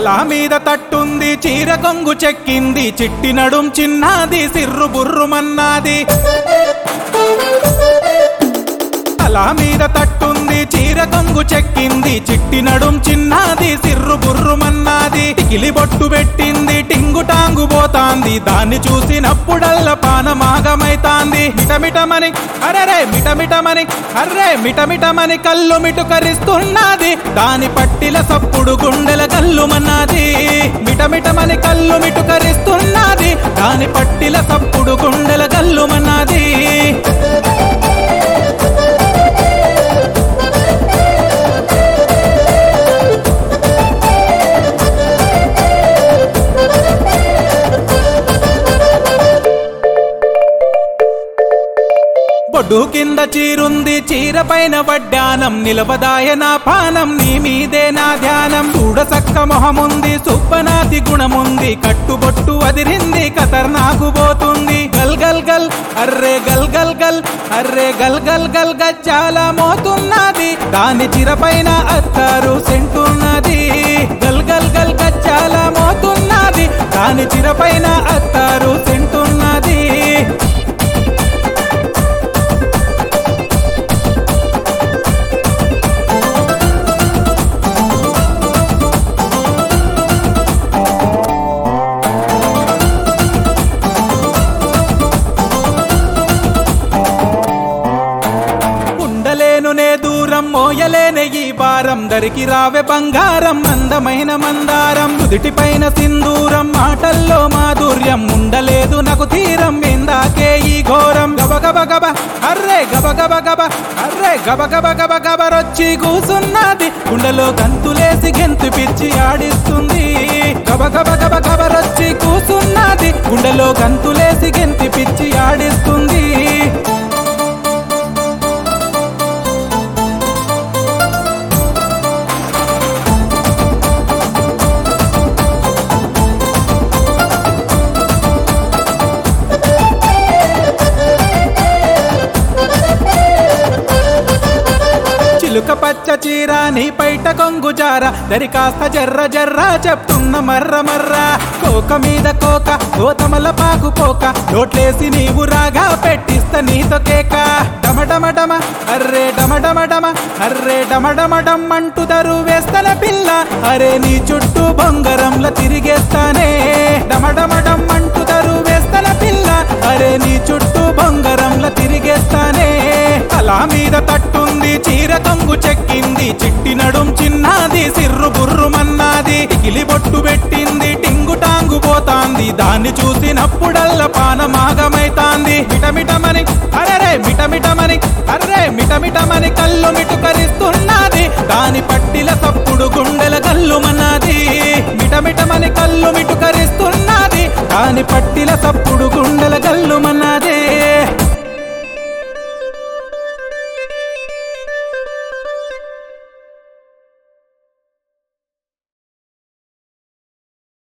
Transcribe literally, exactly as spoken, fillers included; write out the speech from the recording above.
తల మీద తట్టుంది చీర కొంగు చెక్కింది చిట్టి నడుం చిన్నది సిర్రు బుర్రుమన్నాది తల మీద తట్టుంది చీర కొంగు చెక్కింది చిట్టి నడుం చిన్నది సిర్రు బుర్రుమన్నాది టికిలి బొట్టు పెట్టింది టింగు టాంగు పోతాంది దాన్ని చూసినప్పుడల్ల పానమాగమైతాంది మిటమిటమని అరెరే మిటమిటమని అర్రే మిటమిటమని కళ్ళు మిటుకరిస్తున్నది దాని పట్టిల సప్పుడు గుండెల కల్లుమన్నది మిటమిటమని కళ్ళు మిటుకరిస్తున్నది దాని పట్టిల సప్పుడు గుండెల కల్లుమన్నది బొడ్డు కింద చీరుంది చీర పైన వడ్డానం నిలవదాయ నా పానం నీ మీదే నా ధ్యానం చూడసక్క మొహముంది సుప్పనాతి గుణముంది కట్టుబొట్టు అదిరింది ఖతర్నాకు పోతుంది గల్ గల్ గల్ అర్రే గల్ గల్ గల్ అర్రే గల్ గల్ గల్ గజ్జాల మోతున్నది దాని చీర పైన అత్తారు సెంటున్నది గల్ గల్ గల్ గజ్జాల మోతున్నది దాని చీర పైన అత్తారు సెంటున్నది దూరం మోయలేనే ఈ భారం దరికి రావే బంగారం అందమైన మందారం నుదిటి పైన సింధూరం మాటల్లో మాధుర్యం ఉండలేదు నాకు తీరం ఇందాకే ఈ ఘోరం గబగబ గబ అర్రే గబగబ గబ అర్రే గబగబ గబ గబరొచ్చి కూసున్నది గుండెలో గంతులేసి గెంతు పిచ్చి ఆడిస్తుంది గబగబ గబ గబరొచ్చి కూసున్నది గుండెలో గంతులేసి గెంతి పిచ్చి ఆడిస్తుంది చిలుక పచ్చ చీర నీ పైట కొంగు జార దరి కాస్త జర్ర జర్ర చెప్తున్న మర్ర మర్ర కోక మీద కోక గోతమల పాకు పోక నోట్లేసి నీవు రాగా పెట్టిస్త నీతో కేక డమడమడమ అర్రే డమడమడమ అర్రే డమడమడం అంటూ దరు వేస్తన పిల్ల అరే నీ చుట్టూ బొంగరంల తిరిగేస్తానే డమడమడం అంటూ దరు వేస్తన పిల్ల అరే నీ చుట్టూ బొంగరంల తిరిగేస్తానే తల మీద తట్టుంది చీర కొంగు చెక్కింది చిట్టి నడుం చిన్నది సిర్రు బుర్రుమన్నాది టికిలి బొట్టు పెట్టింది టింగు టాంగు పోతాంది దాన్ని చూసినప్పుడల్ల పానమాగమైతాంది మిటమిటమని అరెరే మిటమిటమని అర్రే మిటమిటమని కళ్ళు మిటుకరిస్తున్నది దాని పట్టిల సప్పుడు గుండెల కల్లుమన్నది మిటమిటమని కళ్ళు మిటుకరిస్తున్నది దాని పట్టిల సప్పుడు